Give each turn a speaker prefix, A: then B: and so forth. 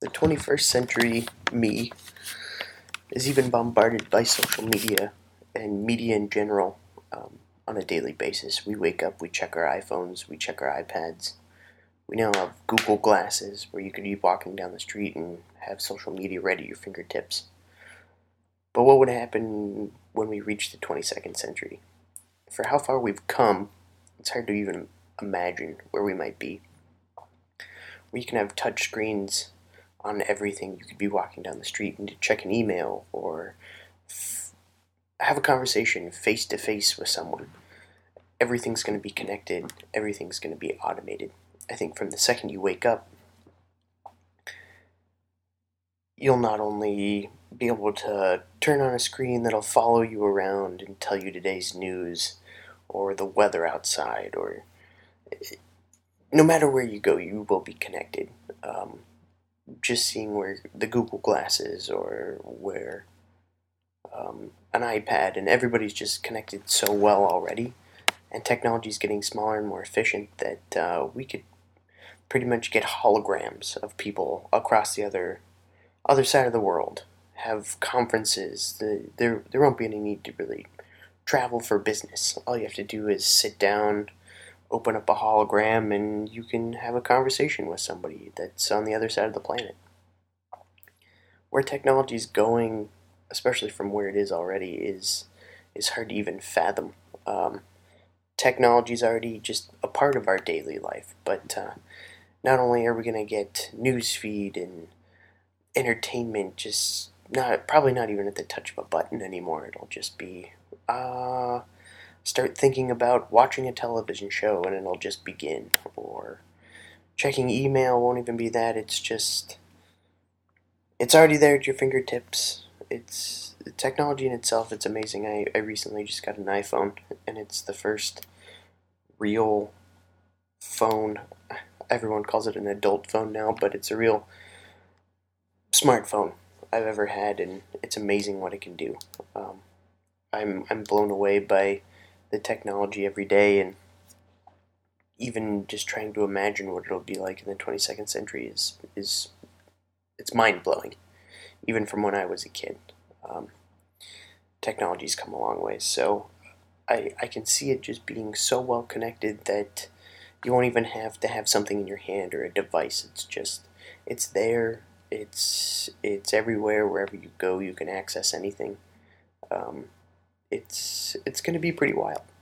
A: The 21st century me is even bombarded by social media and media in general on a daily basis. We wake up, we check our iPhones, we check our iPads. We now have Google Glasses where you could be walking down the street and have social media right at your fingertips. But what would happen when we reach the 22nd century? For how far we've come, it's hard to even imagine where we might be. Where you can have touch screens on everything. You could be walking down the street and check an email or have a conversation face to face with someone. Everything's going to be connected. Everything's going to be automated. I think from the second you wake up, you'll not only be able to turn on a screen that'll follow you around and tell you today's news or the weather outside, or no matter where you go, you will be connected. Just seeing where the Google Glass is or where an iPad, and everybody's just connected so well already, and technology's getting smaller and more efficient that we could pretty much get holograms of people across the other side of the world, have conferences. There won't be any need to really travel for business. All you have to do is sit down, open up a hologram, and you can have a conversation with somebody that's on the other side of the planet. Where technology is going, especially from where it is already, is hard to even fathom. Technology is already just a part of our daily life, but not only are we going to get newsfeed and entertainment, just probably not even at the touch of a button anymore. It'll just be start thinking about watching a television show and it'll just begin, or checking email won't even be that. It's already there at your fingertips. It's technology in itself. It's amazing. I recently just got an iPhone, and it's the first real phone. Everyone calls it an adult phone now, but it's a real smartphone I've ever had, and it's amazing what it can do. I'm blown away by the technology every day, and even just trying to imagine what it'll be like in the 22nd century is it's mind blowing. Even from when I was a kid, technology's come a long way. So I can see it just being so well connected that you won't even have to have something in your hand or a device. It's there. It's everywhere. Wherever you go, you can access anything. It's going to be pretty wild.